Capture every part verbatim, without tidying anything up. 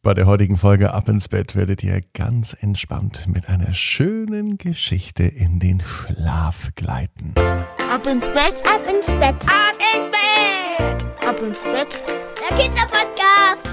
Bei der heutigen Folge Ab ins Bett werdet ihr ganz entspannt mit einer schönen Geschichte in den Schlaf gleiten. Ab ins Bett, ab ins Bett, ab ins Bett, ab ins Bett, der Kinderpodcast.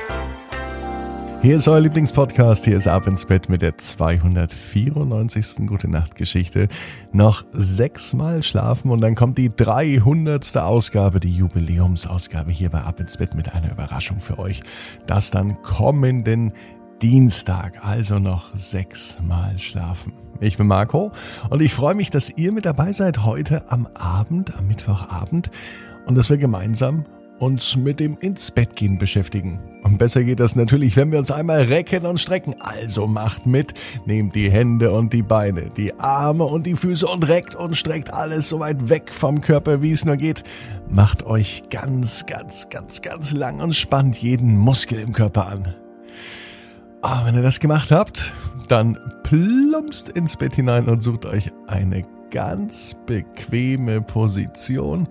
Hier ist euer Lieblingspodcast, hier ist Ab ins Bett mit der zweihundertvierundneunzigsten Gute-Nacht-Geschichte. Noch sechsmal schlafen und dann kommt die dreihundertste Ausgabe, die Jubiläumsausgabe hier bei Ab ins Bett mit einer Überraschung für euch. Das dann kommenden Dienstag, also noch sechsmal schlafen. Ich bin Marco und ich freue mich, dass ihr mit dabei seid heute am Abend, am Mittwochabend und dass wir gemeinsam uns mit dem Ins-Bett-Gehen beschäftigen. Und besser geht das natürlich, wenn wir uns einmal recken und strecken. Also macht mit, nehmt die Hände und die Beine, die Arme und die Füße und reckt und streckt alles so weit weg vom Körper, wie es nur geht. Macht euch ganz, ganz, ganz, ganz lang und spannt jeden Muskel im Körper an. Aber wenn ihr das gemacht habt, dann plumpst ins Bett hinein und sucht euch eine ganz bequeme Position.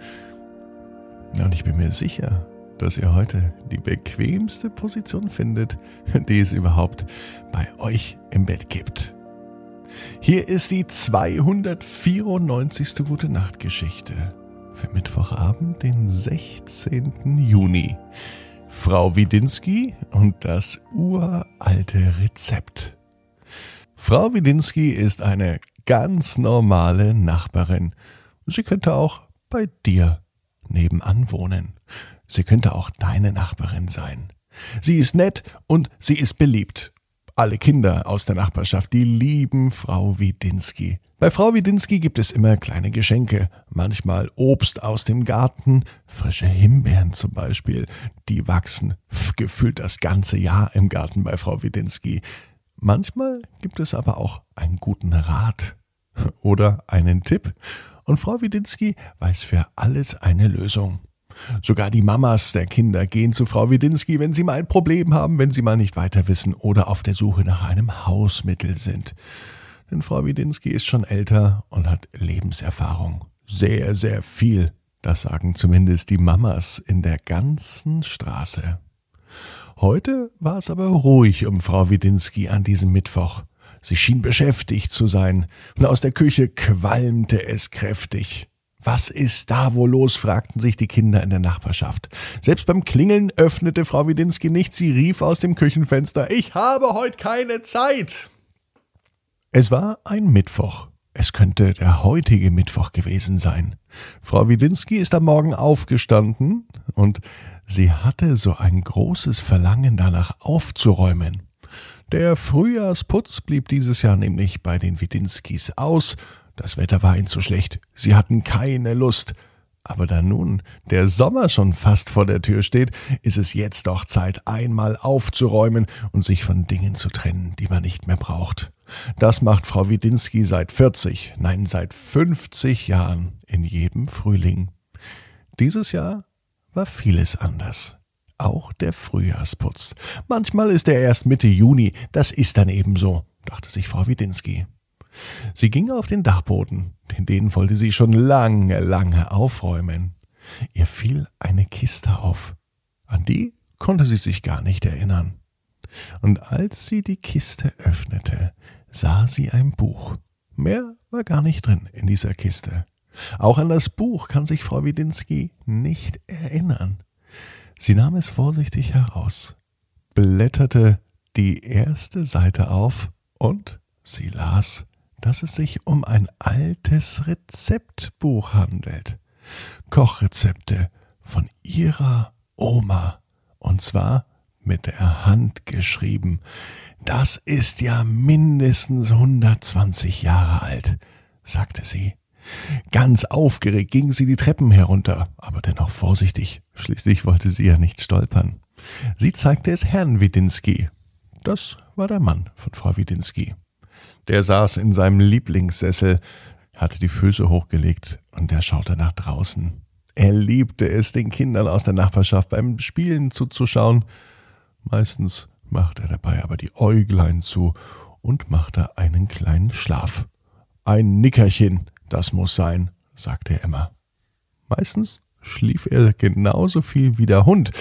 Und ich bin mir sicher, dass ihr heute die bequemste Position findet, die es überhaupt bei euch im Bett gibt. Hier ist die zweihundertvierundneunzigste Gute-Nacht-Geschichte für Mittwochabend, den sechzehnten Juni. Frau Widinski und das uralte Rezept. Frau Widinski ist eine ganz normale Nachbarin. Sie könnte auch bei dir nebenan wohnen. Sie könnte auch deine Nachbarin sein. Sie ist nett und sie ist beliebt. Alle Kinder aus der Nachbarschaft, die lieben Frau Widinski. Bei Frau Widinski gibt es immer kleine Geschenke, manchmal Obst aus dem Garten, frische Himbeeren zum Beispiel. Die wachsen gefühlt das ganze Jahr im Garten bei Frau Widinski. Manchmal gibt es aber auch einen guten Rat oder einen Tipp. Und Frau Widinski weiß für alles eine Lösung. Sogar die Mamas der Kinder gehen zu Frau Widinski, wenn sie mal ein Problem haben, wenn sie mal nicht weiter wissen oder auf der Suche nach einem Hausmittel sind. Denn Frau Widinski ist schon älter und hat Lebenserfahrung. Sehr, sehr viel. Das sagen zumindest die Mamas in der ganzen Straße. Heute war es aber ruhig um Frau Widinski an diesem Mittwoch. Sie schien beschäftigt zu sein, und aus der Küche qualmte es kräftig. Was ist da wohl los, fragten sich die Kinder in der Nachbarschaft. Selbst beim Klingeln öffnete Frau Widinski nicht, sie rief aus dem Küchenfenster, »Ich habe heute keine Zeit!« Es war ein Mittwoch. Es könnte der heutige Mittwoch gewesen sein. Frau Widinski ist am Morgen aufgestanden und sie hatte so ein großes Verlangen danach aufzuräumen. Der Frühjahrsputz blieb dieses Jahr nämlich bei den Widinskis aus. Das Wetter war ihnen zu schlecht. Sie hatten keine Lust. Aber da nun der Sommer schon fast vor der Tür steht, ist es jetzt doch Zeit, einmal aufzuräumen und sich von Dingen zu trennen, die man nicht mehr braucht. Das macht Frau Widinski seit vierzig, nein, seit fünfzig Jahren in jedem Frühling. Dieses Jahr war vieles anders. Auch der Frühjahrsputz. Manchmal ist er erst Mitte Juni, das ist dann eben so, dachte sich Frau Widinski. Sie ging auf den Dachboden, den wollte sie schon lange, lange aufräumen. Ihr fiel eine Kiste auf. An die konnte sie sich gar nicht erinnern. Und als sie die Kiste öffnete, sah sie ein Buch. Mehr war gar nicht drin in dieser Kiste. Auch an das Buch kann sich Frau Widinski nicht erinnern. Sie nahm es vorsichtig heraus, blätterte die erste Seite auf und sie las, dass es sich um ein altes Rezeptbuch handelt. Kochrezepte von ihrer Oma, und zwar mit der Hand geschrieben. Das ist ja mindestens hundertzwanzig Jahre alt, sagte sie. Ganz aufgeregt ging sie die Treppen herunter, aber dennoch vorsichtig. Schließlich wollte sie ja nicht stolpern. Sie zeigte es Herrn Widinski. Das war der Mann von Frau Widinski. Der saß in seinem Lieblingssessel, hatte die Füße hochgelegt und er schaute nach draußen. Er liebte es, den Kindern aus der Nachbarschaft beim Spielen zuzuschauen. Meistens machte er dabei aber die Äuglein zu und machte einen kleinen Schlaf. Ein Nickerchen, das muss sein, sagte er immer. Meistens schlief er genauso viel wie der Hund.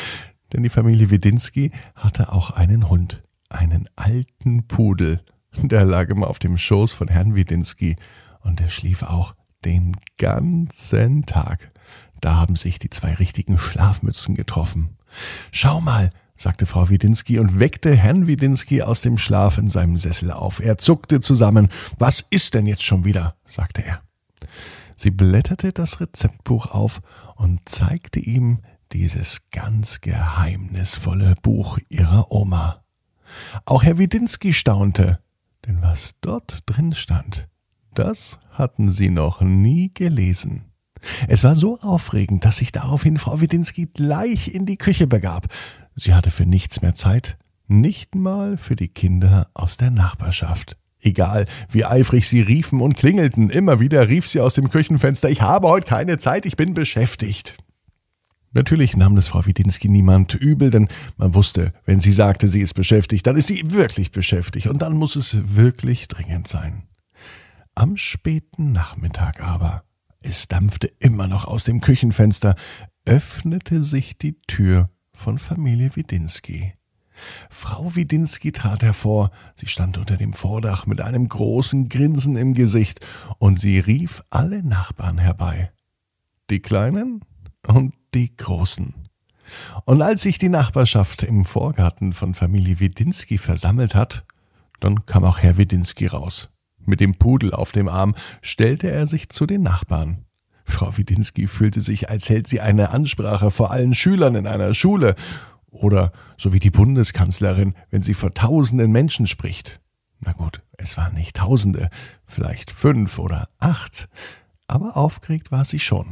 Denn die Familie Widinski hatte auch einen Hund, einen alten Pudel. Der lag immer auf dem Schoß von Herrn Widinski und der schlief auch den ganzen Tag. Da haben sich die zwei richtigen Schlafmützen getroffen. »Schau mal«, sagte Frau Widinski und weckte Herrn Widinski aus dem Schlaf in seinem Sessel auf. Er zuckte zusammen. »Was ist denn jetzt schon wieder?«, sagte er. Sie blätterte das Rezeptbuch auf und zeigte ihm dieses ganz geheimnisvolle Buch ihrer Oma. Auch Herr Widinski staunte, denn was dort drin stand, das hatten sie noch nie gelesen. Es war so aufregend, dass sich daraufhin Frau Widinski gleich in die Küche begab. Sie hatte für nichts mehr Zeit, nicht mal für die Kinder aus der Nachbarschaft. Egal, wie eifrig sie riefen und klingelten, immer wieder rief sie aus dem Küchenfenster: »Ich habe heute keine Zeit, ich bin beschäftigt.« Natürlich nahm das Frau Widinski niemand übel, denn man wusste, wenn sie sagte, sie ist beschäftigt, dann ist sie wirklich beschäftigt und dann muss es wirklich dringend sein. Am späten Nachmittag aber, es dampfte immer noch aus dem Küchenfenster, öffnete sich die Tür von Familie Widinski. Frau Widinski trat hervor, sie stand unter dem Vordach mit einem großen Grinsen im Gesicht und sie rief alle Nachbarn herbei. Die Kleinen und die Großen. Und als sich die Nachbarschaft im Vorgarten von Familie Widinski versammelt hat, dann kam auch Herr Widinski raus. Mit dem Pudel auf dem Arm stellte er sich zu den Nachbarn. Frau Widinski fühlte sich, als hält sie eine Ansprache vor allen Schülern in einer Schule oder so wie die Bundeskanzlerin, wenn sie vor tausenden Menschen spricht. Na gut, es waren nicht Tausende, vielleicht fünf oder acht, aber aufgeregt war sie schon.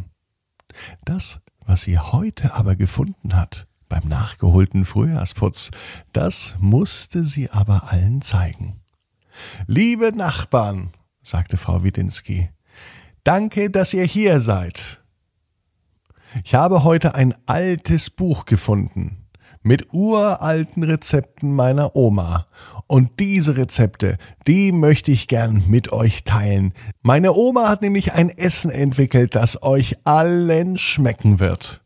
Das, was sie heute aber gefunden hat, beim nachgeholten Frühjahrsputz, das musste sie aber allen zeigen. »Liebe Nachbarn«, sagte Frau Widinski, »danke, dass ihr hier seid. Ich habe heute ein altes Buch gefunden mit uralten Rezepten meiner Oma. Und diese Rezepte, die möchte ich gern mit euch teilen. Meine Oma hat nämlich ein Essen entwickelt, das euch allen schmecken wird.«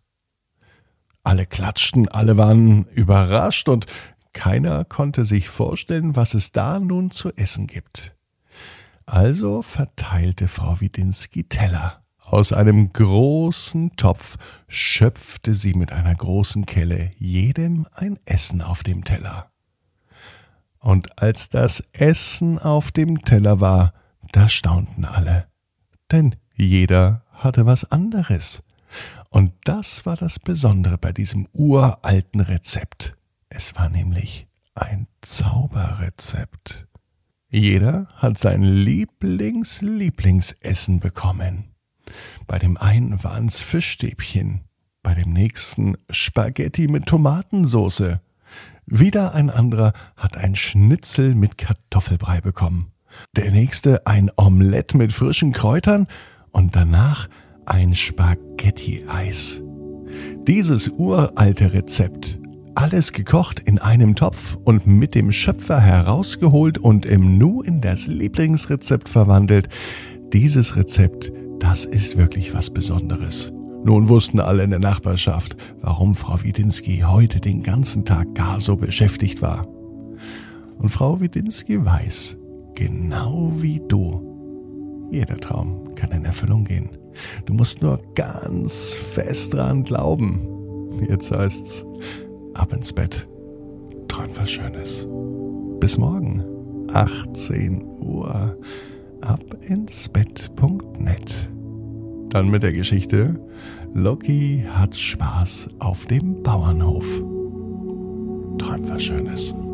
Alle klatschten, alle waren überrascht und keiner konnte sich vorstellen, was es da nun zu essen gibt. Also verteilte Frau Widinski Teller. Aus einem großen Topf schöpfte sie mit einer großen Kelle jedem ein Essen auf dem Teller. Und als das Essen auf dem Teller war, da staunten alle, denn jeder hatte was anderes. Und das war das Besondere bei diesem uralten Rezept. Es war nämlich ein Zauberrezept. Jeder hat sein Lieblings-Lieblingsessen bekommen. Bei dem einen waren es Fischstäbchen, bei dem nächsten Spaghetti mit Tomatensauce. Wieder ein anderer hat ein Schnitzel mit Kartoffelbrei bekommen. Der nächste ein Omelett mit frischen Kräutern und danach ein Spaghetti-Eis. Dieses uralte Rezept, alles gekocht in einem Topf und mit dem Schöpfer herausgeholt und im Nu in das Lieblingsrezept verwandelt, dieses Rezept, das ist wirklich was Besonderes. Nun wussten alle in der Nachbarschaft, warum Frau Widinski heute den ganzen Tag gar so beschäftigt war. Und Frau Widinski weiß, genau wie du, jeder Traum kann in Erfüllung gehen. Du musst nur ganz fest dran glauben. Jetzt heißt's, ab ins Bett, träum was Schönes. Bis morgen, achtzehn Uhr, abinsbett punkt net. Dann mit der Geschichte Loki hat Spaß auf dem Bauernhof. Träum was Schönes.